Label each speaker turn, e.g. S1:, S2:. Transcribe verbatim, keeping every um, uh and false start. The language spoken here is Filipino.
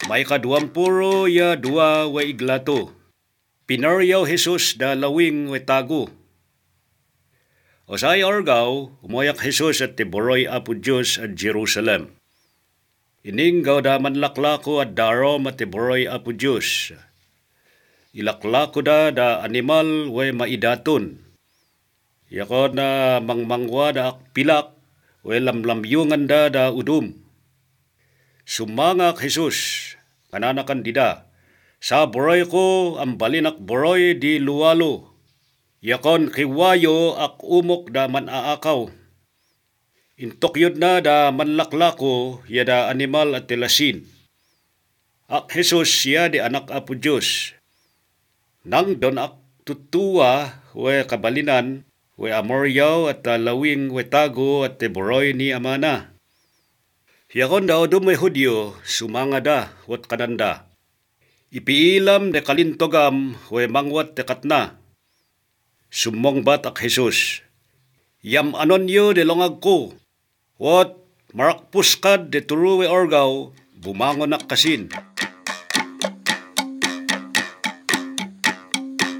S1: May kaduampuro ya dua wa iglato. Pinaryaw Jesus da lawing wetago. O say orgaw, umoyak Jesus at tiboroy apo Diyos at Jerusalem. Ining gaw da manlaklako at darom at tiboroy apo Diyos. Ilaklako da da animal way maidaton. Yako na mangmangwa da akpilak way lamlamyungan da da udum. Sumangak Jesus, kananakan dida. Sa boroy ko ang balinak boroy di luwalo. Yakon kiwayo ak umok da manaakaw. Intokyod na da manlaklako yada animal at tilasin. Ak Jesus siya di anak apo Diyos. Nang don ak tutuwa we kabalinan we amoryaw at lawing wetago at tiboroy ni amana. Yakon daw dumay Hudyo sumanga da wat kananda. Ipiilam de kalintogam we mangwat te katna. Sumong bat ak Jesus. Yam anon yo de longag ko. Wat marakpuskad de turuwe orgaw bumangon ak kasin.